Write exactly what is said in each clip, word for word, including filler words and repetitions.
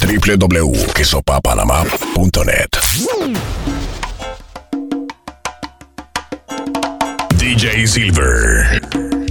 w w w punto queso pa panamá punto net. D J Silver.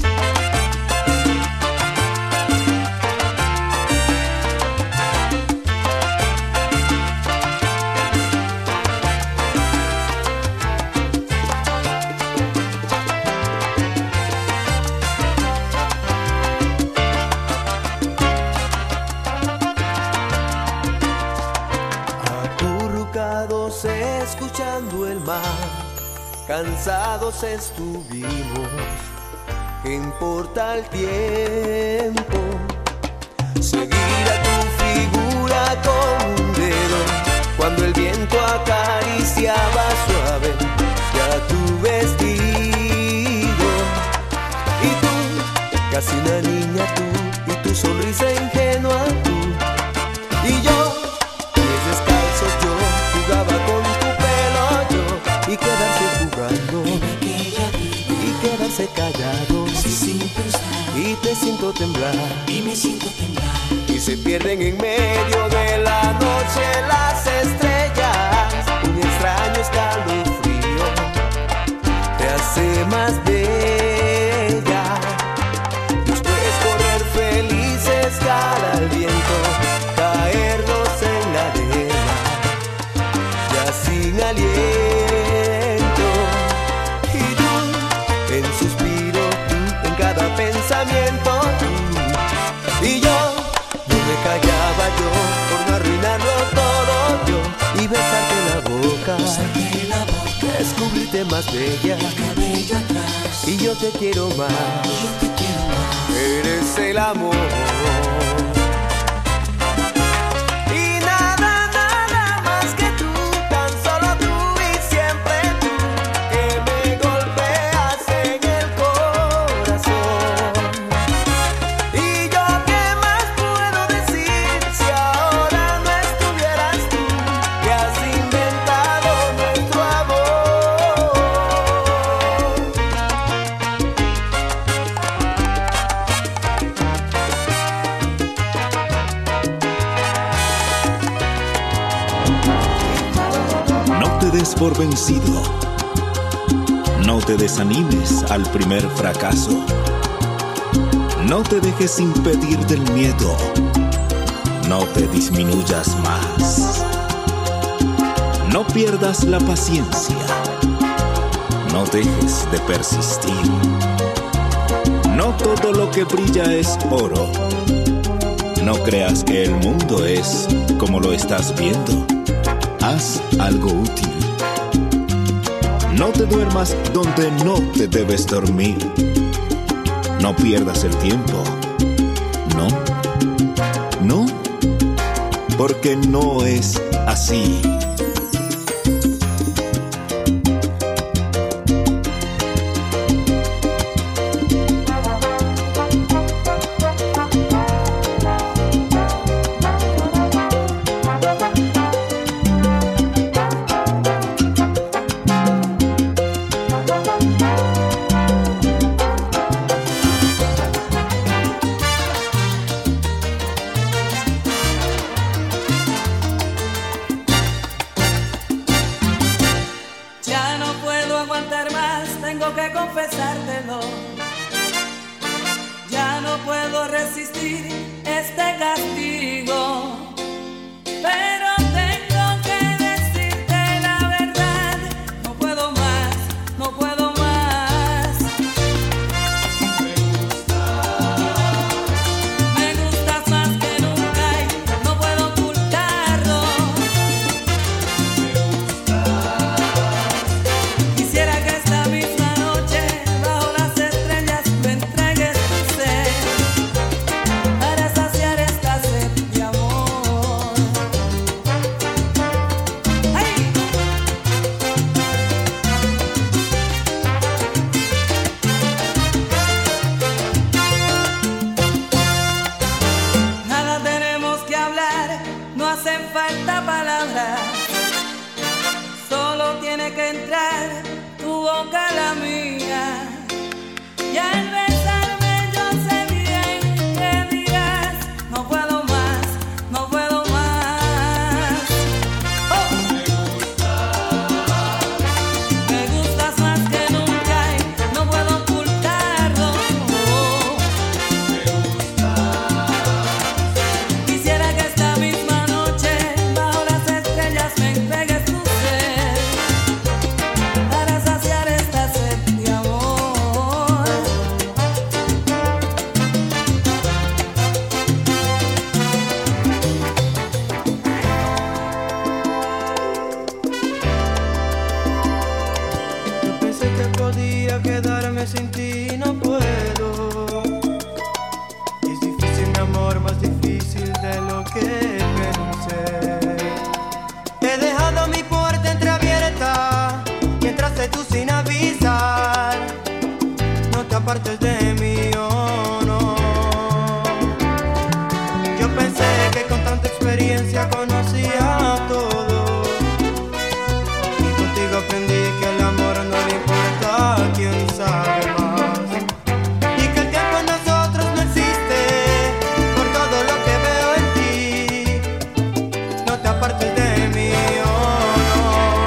Escuchando el mar, cansados estuvimos. ¿Qué importa el tiempo? Seguir a tu figura con un dedo, cuando el viento acariciaba suave ya tu vestido. Y tú, casi una niña tú, y tu sonrisa ingenua tú. Y yo, pies descalzos yo, jugaba con tu pelo yo, y quedarse jugando, y quedarse callado, y te siento temblar, y me siento temblar, y se pierden en medio de la noche las estrellas, un extraño escalofrío te hace más bella. Después correr felices cara al viento, caernos en la arena ya sin aliento. Y tú, en suspiro, tú, en cada pensamiento tú. Y yo, no me callaba yo por no arruinarlo todo yo, y besarte la boca, besarte la boca, descubrirte más bella, el cabello atrás, y yo te quiero más, yo te quiero más. Eres el amor. Y nada, nada más que tú, tan solo tú y siempre tú, que me golpeas en el corazón. Y yo, ¿qué más puedo decir si ahora no estuvieras tú, que has inventado nuestro amor? No te des por vencido. No te desanimes al primer fracaso. No te dejes impedir del miedo. No te disminuyas más. No pierdas la paciencia. No dejes de persistir. No todo lo que brilla es oro. No creas que el mundo es como lo estás viendo. Haz algo útil. No te duermas donde no te debes dormir. No pierdas el tiempo. No, no, porque no es así. Ya no puedo aguantar más, tengo que confesártelo. Ya no puedo resistir este castigo, pero tengo que decirte la verdad. No puedo más, no puedo más. Me gustas, me gustas más que nunca y no puedo ocultarlo. Quisiera que esta misma noche, bajo las estrellas, me entregues tu ser, para saciar esta sed de amor. ¡Ay! Nada tenemos que hablar, no hacen falta palabras. Solo tiene que entrar tu boca a la mía. Y al besarme yo sé bien que dirás: no puedo más, no puedo más. fuiste tú sin avisar. No te apartes de mí, oh no. Yo pensé que con tanta experiencia conocía todo, y contigo aprendí que el amor no le importa a quien sabe más, y que el tiempo en nosotros no existe. Por todo lo que veo en ti, no te apartes de mí, oh no.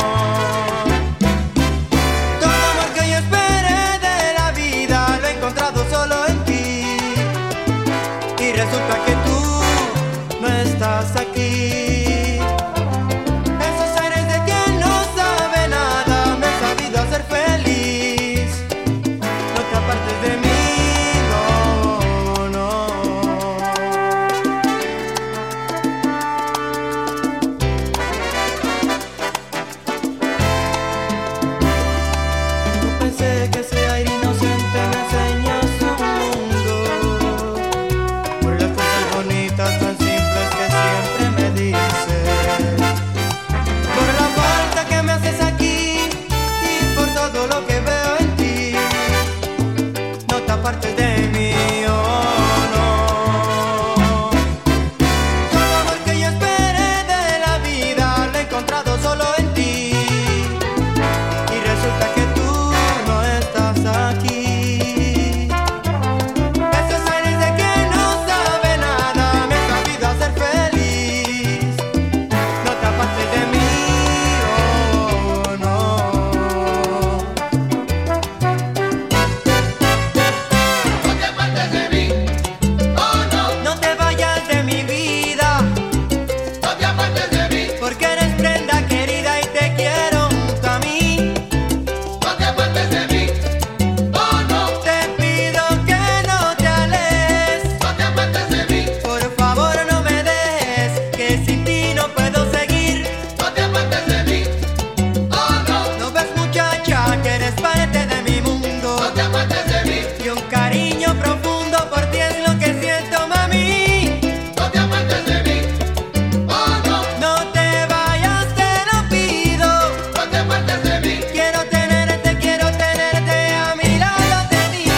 Todo amor que yo esperé de la vida lo he encontrado solo en ti, y resulta que tú no estás aquí. Esos aires de quien no sabe nada me han sabido hacer feliz. No te apartes de mí, no, no. Yo pensé que ese aire inocente me enseña su mundo, por las cosas bonitas tan simples que siempre me dices, por la falta que me haces aquí y por todo lo que veo en ti. No te apartes de mí, oh no. Todo amor que yo esperé de la vida lo he encontrado solo en ti, y resulta que tú no estás aquí. Esos aires de quien no sabe nada me han sabido hacer feliz. No te apartes de mí, oh no. No te apartes de mí, oh no, No te vayas de mi vida, no te apartes de mí, porque eres prenda querida y te quiero junto a mí. no te apartes de mí, oh no, Te pido que no te alejes, no te apartes de mí, por favor no me dejes, que sin ti no puedo seguir. no te apartes de mí, oh no, No ves, muchacha, que eres parte de mi mundo, no te apartes de mí, y un cariño profundo por ti es lo que siento, mami. no te apartes de mí, oh no, No te vayas, te lo pido. no te apartes de mí, Quiero tenerte, quiero tenerte a mi lado, te digo.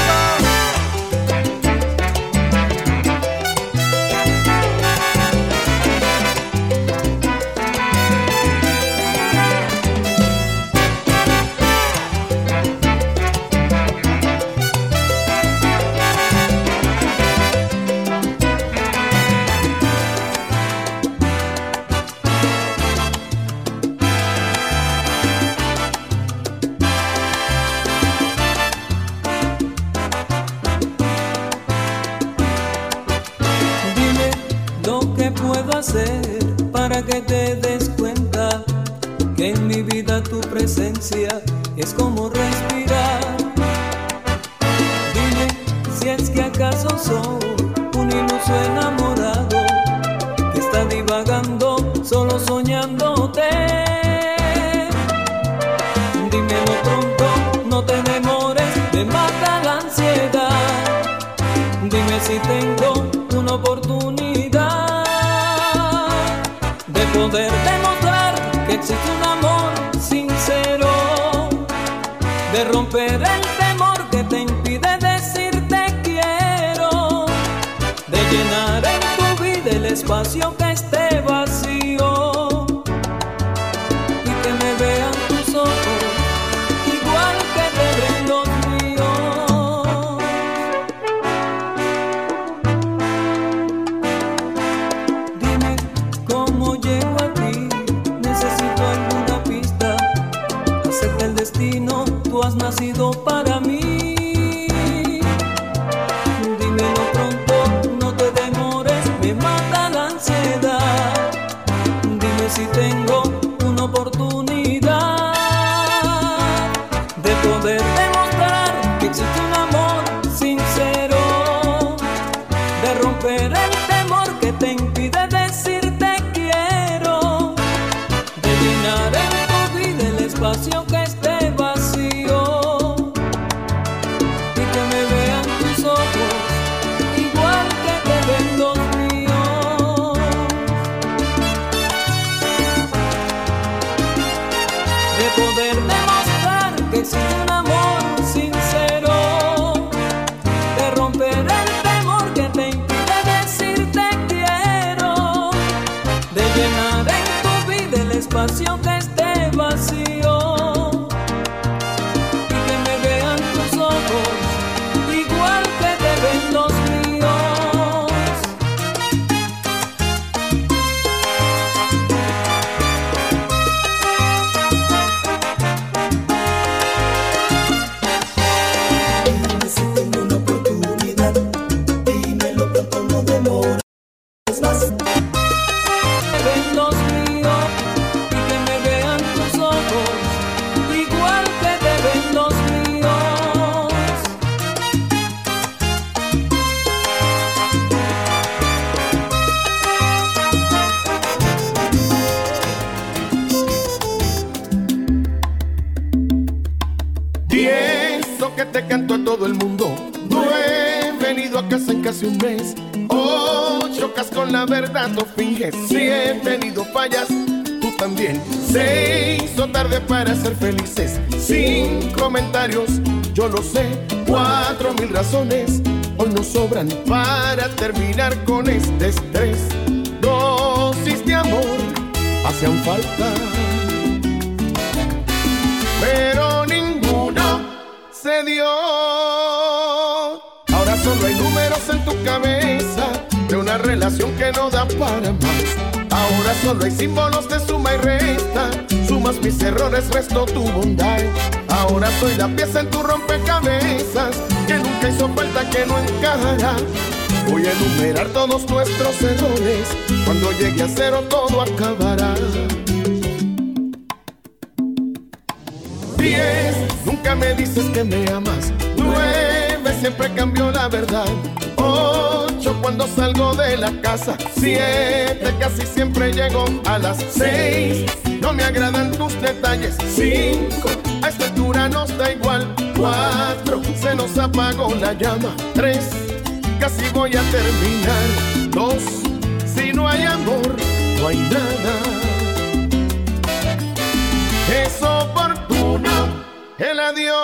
Dime lo que puedo hacer para que te des cuenta que en mi vida tu presencia es como respirar. Dime si es que acaso soy un iluso enamorado que está divagando solo soñándote. Dímelo pronto, no te demores, me mata la ansiedad. Dime si tengo una oportunidad de poder demostrar que existe un amor sincero, de romper el temor que te impide decirte quiero, de llenar en tu vida el espacio que esté vacío, y que me vean tus ojos igual que te ven los míos. Dime cómo llego a ti, necesito alguna pista. Acepta el destino, tú has nacido para mí. Dímelo pronto, no te demores, me mata la ansiedad. Dime si tengo una oportunidad de poder demostrar que existe un amor sincero, de romper el temor que te impide decirte quiero, de llenar en tu vida el espacio que esté vacío, y que me vean tus ojos igual que te ven los míos. te canto a todo el mundo. No he venido a casa en casi un mes. Oh, chocas con la verdad, no finges. Si he tenido fallas, tú también. Se hizo tarde para ser felices. Sin comentarios, yo lo sé. Cuatro mil razones hoy nos sobran para terminar con este estrés. Dosis de amor hacían falta, pero ninguno se dio. Ahora solo hay números en tu cabeza de una relación que no da para más. Ahora solo hay símbolos de suma y resta. Sumas mis errores, resto tu bondad. Ahora soy la pieza en tu rompecabezas que nunca hizo falta, que no encajará. Voy a enumerar todos nuestros errores. Cuando llegue a cero todo acabará. Diez, nunca me dices que me amas. Nueve, siempre cambio la verdad. Ocho, cuando salgo de la casa. Siete, casi siempre llego a las seis. No me agradan tus detalles. Cinco, a esta altura nos da igual. Cuatro, se nos apagó la llama. Tres, casi voy a terminar. Dos, si no hay amor, no hay nada. Es oportuno el adiós.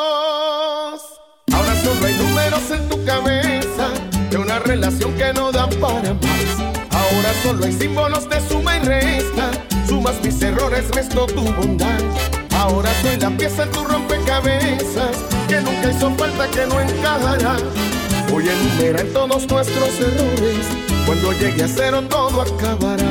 Ahora solo hay números en tu cabeza de una relación que no da para más. Ahora solo hay símbolos de suma y resta. Sumas mis errores, resto tu bondad. Ahora soy la pieza en tu rompecabezas que nunca hizo falta, que no encajará. Voy a enumerar todos nuestros errores. Cuando llegue a cero todo acabará.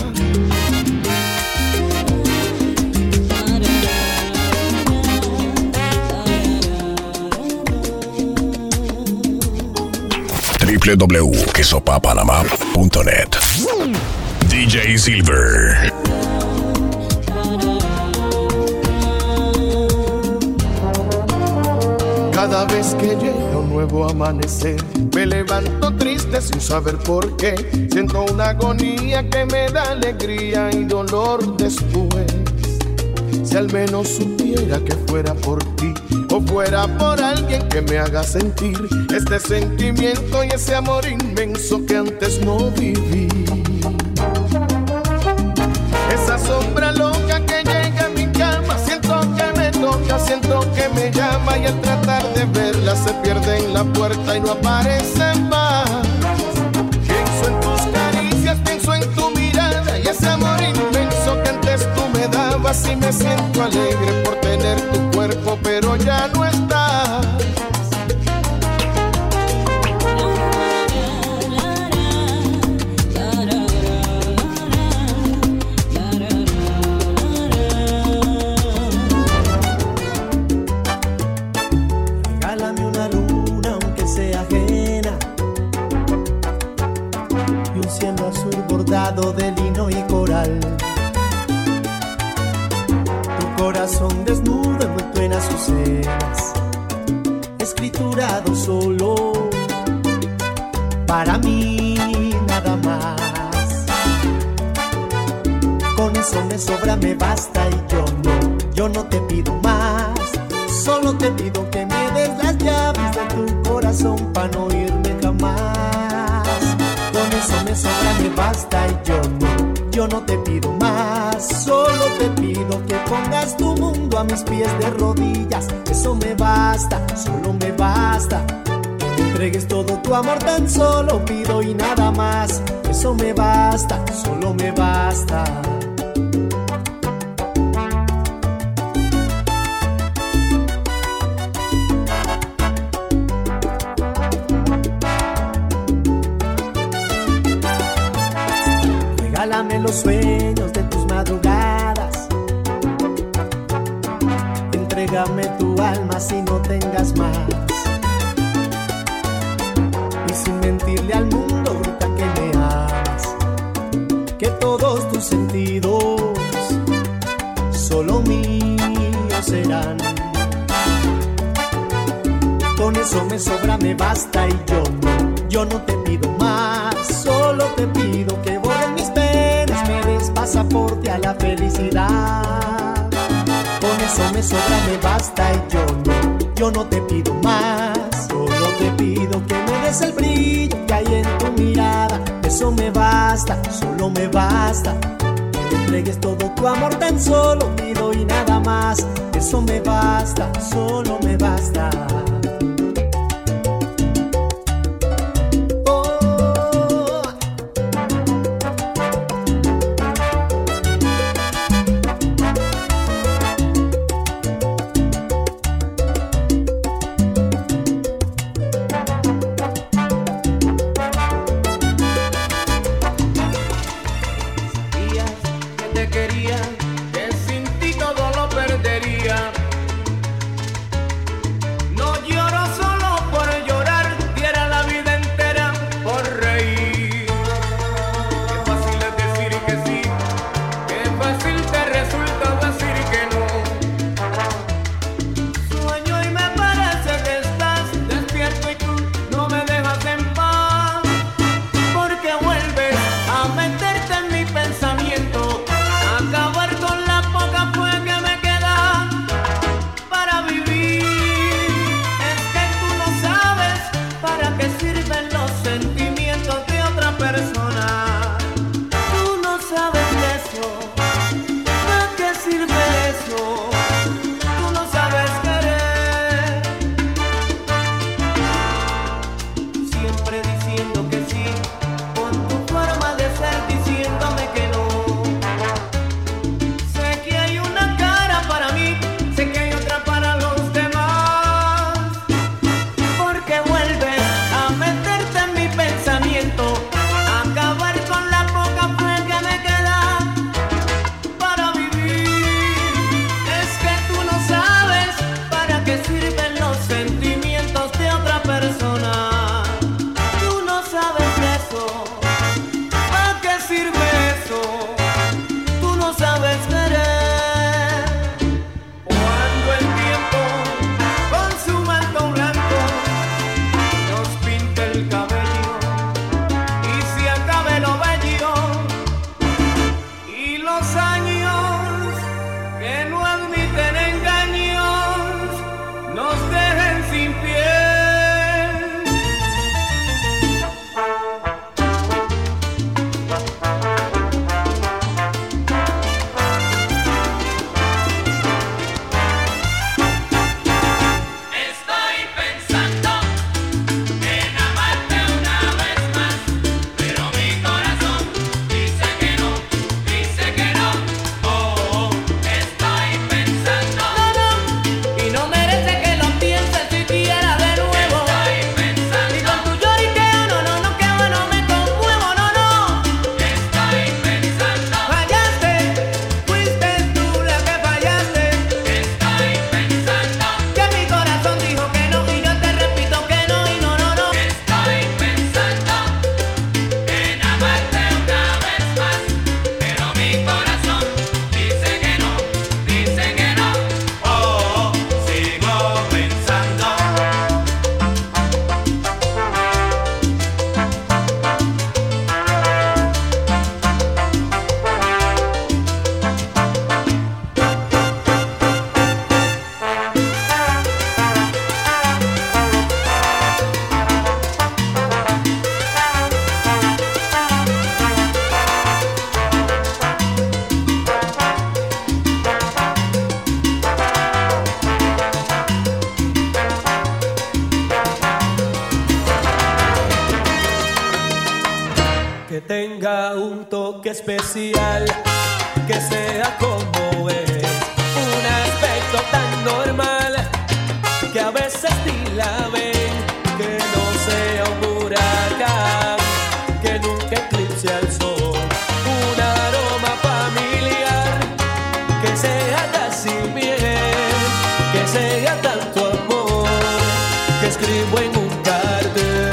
doble u doble u doble u punto que sopa panamá punto net. D J Silver. Cada vez que llega un nuevo amanecer, me levanto triste sin saber por qué. Siento una agonía que me da alegría y dolor después. Si al menos supiera que fuera por ti, o fuera por alguien que me haga sentir este sentimiento y ese amor inmenso que antes no viví. Esa sombra loca que llega a mi cama, siento que me toca, siento que me llama, y al tratar de verla se pierde en la puerta y no aparece más. Pienso en tus caricias, pienso en tu mirada y ese amor inmenso que antes tú me dabas, y me siento alegre por tener tu cuerpo, pero ya no estás. Regálame una luna aunque sea ajena, y un cielo azul bordado de lino y coral. Corazón desnudo envuelto en azucenas, escriturado solo para mí, nada más. Con eso me sobra, me basta, y yo no, yo no te pido más. Solo te pido que me des las llaves de tu corazón para no irme jamás. Con eso me sobra, me basta, y yo no, yo no te pido más. Solo te pido que pongas tu mundo a mis pies de rodillas. Eso me basta, solo me basta. Que me entregues todo tu amor, tan solo pido y nada más. Eso me basta, solo me basta. Regálame los sueños de tus madrugadas, entrégame tu alma si no tengas más. Y sin mentirle al mundo, grita que me amas, que todos tus sentidos solo míos serán. Con eso me sobra, me basta, y yo no, yo no te pido más. Solo te pido que borren mis penas, me des pasaporte a la felicidad. Con eso me sobra, me basta, y yo no, yo no te pido más, solo te pido que me des el brillo que hay en tu mirada. Eso me basta, solo me basta. Que me entregues todo tu amor, tan solo pido y nada más. Eso me basta, solo me basta. tenga un toque especial, que sea como es, un aspecto tan normal, que a veces ni la ven, que no sea un huracán, que nunca eclipse al sol, un aroma familiar, que sea casi miel, que sea tanto amor, que escribo en un cartel.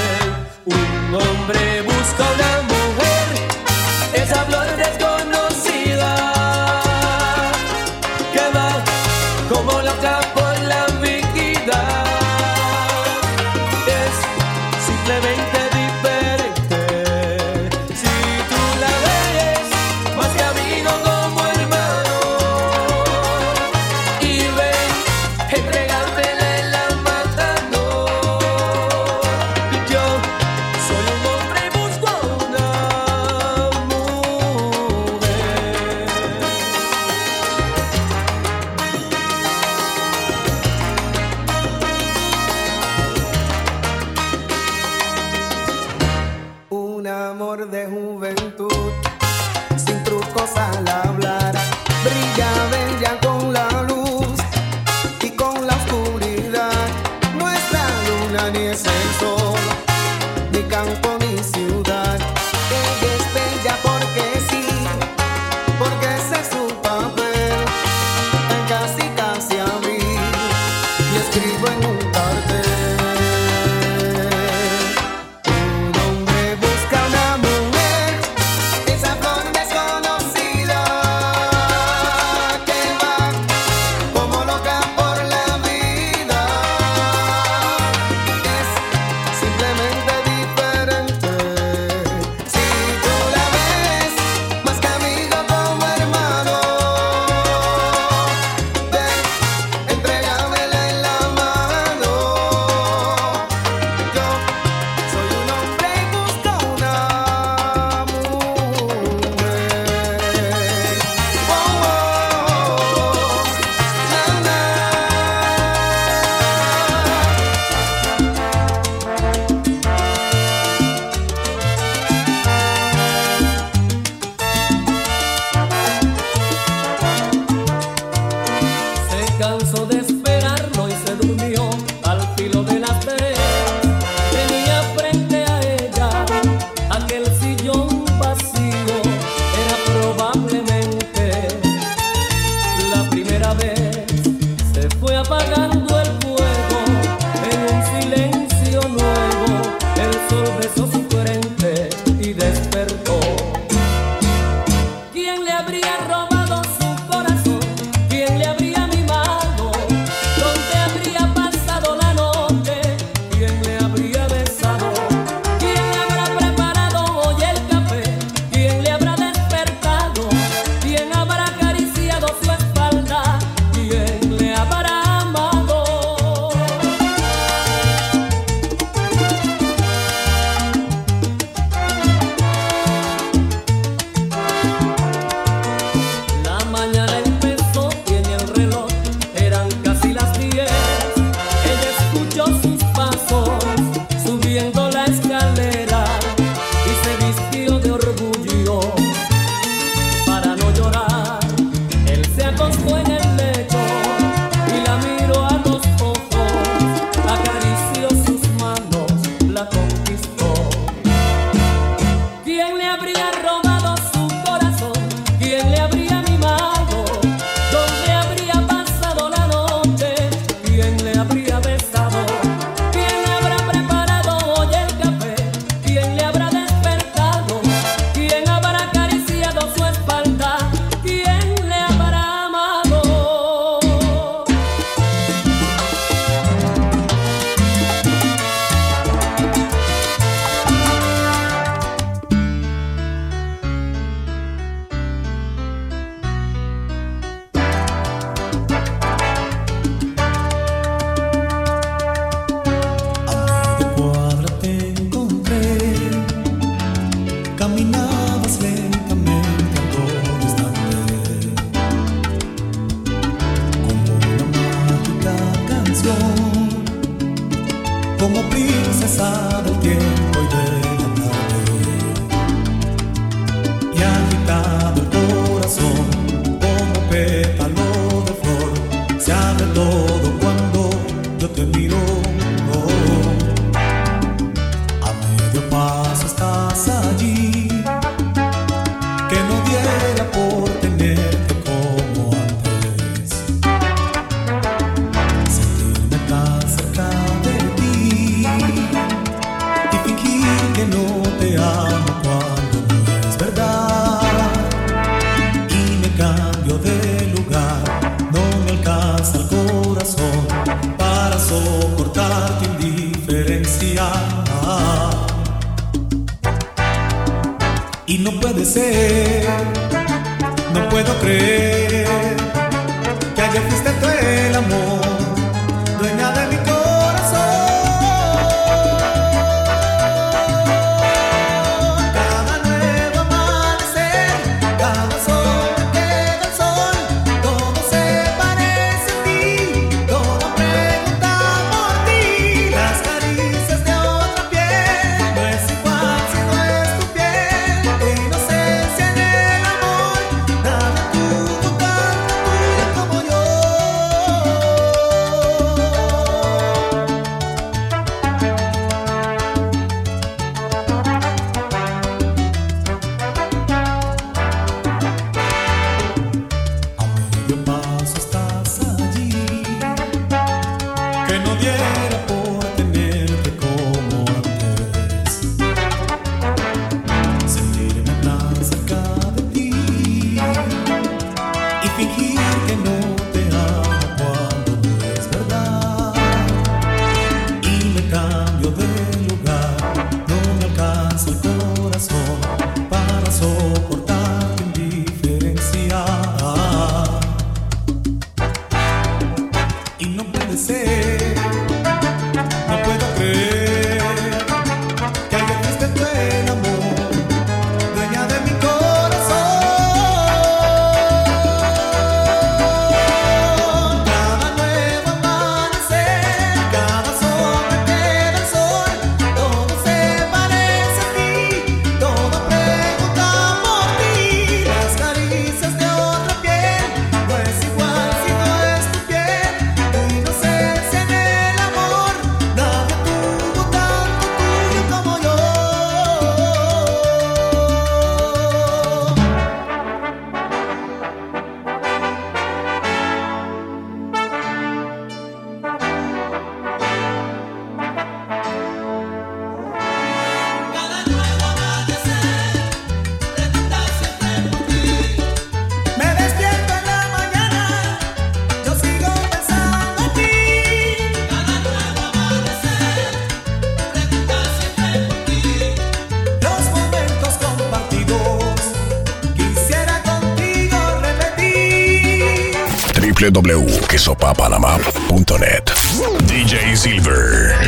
Un hombre busca una mujer, esa flor desconocida juventud, sin trucos al hablar, brilla bella con la luz y con la oscuridad. No es la luna ni es el sol, ni campo ni ciudad. Ella es bella porque sí, porque ese es su papel. En casi casi abrí y escribo en un cartel. Un hombre busca una mujer, esa flor desconocida que va como loca por la vida. Es simplemente diferente. Si tú la ves más que amigo, como hermano, ven, entrégamela en la mano. Yo soy un hombre y busco una mujer. Oh, oh, na, na. Se cansó de esperarlo y se durmió al filo de las tres. Tenía frente a ella aquel sillón vacío. Era probablemente la primera vez. Se fue apagando el fuego en un silencio nuevo. El sol besó su frente y despertó. ¿Quién le habría robado su corazón? ¿Quién le habría mimado? ¿Dónde habría pasado la noche? ¿Quién le habría besado? ¿Quién le habrá preparado hoy el café? ¿Quién le habrá despertado? ¿Quién habrá acariciado su espalda? ¿Quién le habrá amado? La mañana empezó y en el reloj eran casi las diez. Ella escuchó sus pasos subiendo la escalera y se vistió de orgullo para no llorar. Él se acostó en el lecho y la miró a los ojos, acarició sus manos, la conquistó. ¿Quién le habría robado su corazón? ¿Quién le habría mimado? ¿Dónde habría pasado la noche? ¿Quién le habría besado? ¿Quién le habrá preparado hoy el café? ¿Quién le habrá despertado? ¿Quién habrá acariciado su espalda? ¿Quién le habrá amado? A media cuadra te encontré, caminabas lentamente algo distante, como una mágica canción, como princesa del tiempo y de la tarde, y agitado el corazón como pétalo de flor, se abre todo cuando yo te miro. A medio paso estás allí, que no diera por tenerte como antes, sentirme tan cerca de ti y fingir que no te amo cuando no es verdad. Y me cambio de lugar, no me alcanza el corazón para soportar tu indiferencia. Y no puede ser, no puedo creer que ayer fuiste tú el amor, dueña de mi corazón. Cada nuevo amanecer, cada sol que queda el sol, todo se parece a ti, todo pregunta por ti. Las caricias de otra piel, no es igual si no es tu piel. w w w punto que sopa panamá punto net. D J Silver.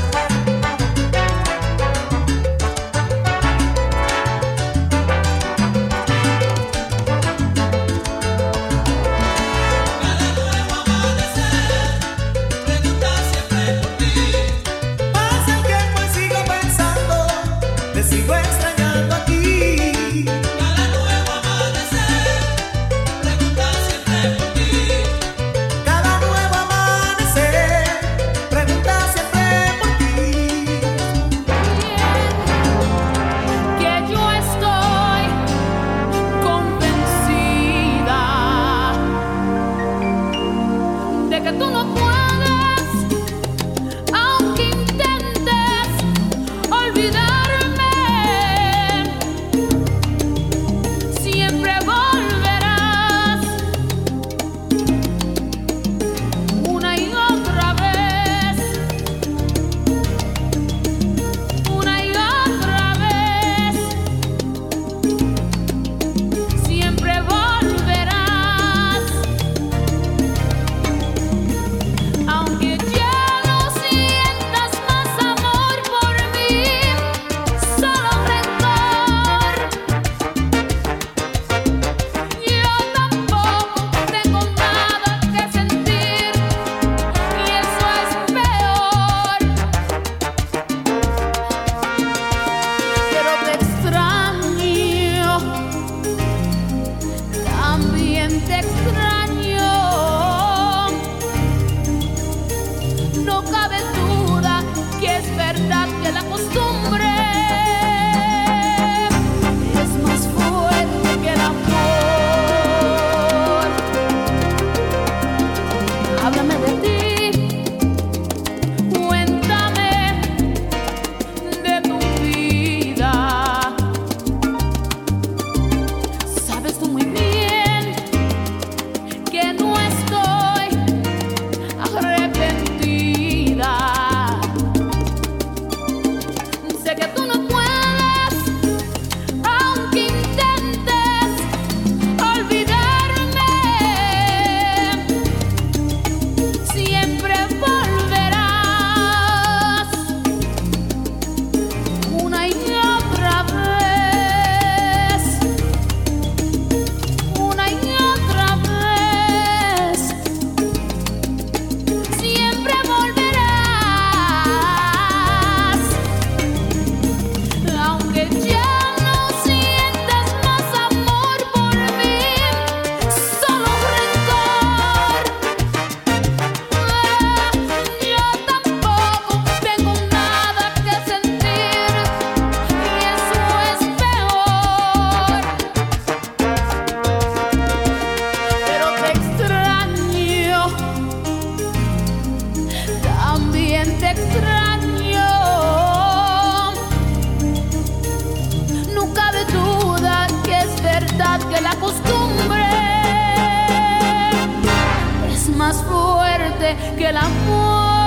Que la costumbre es más fuerte que el amor.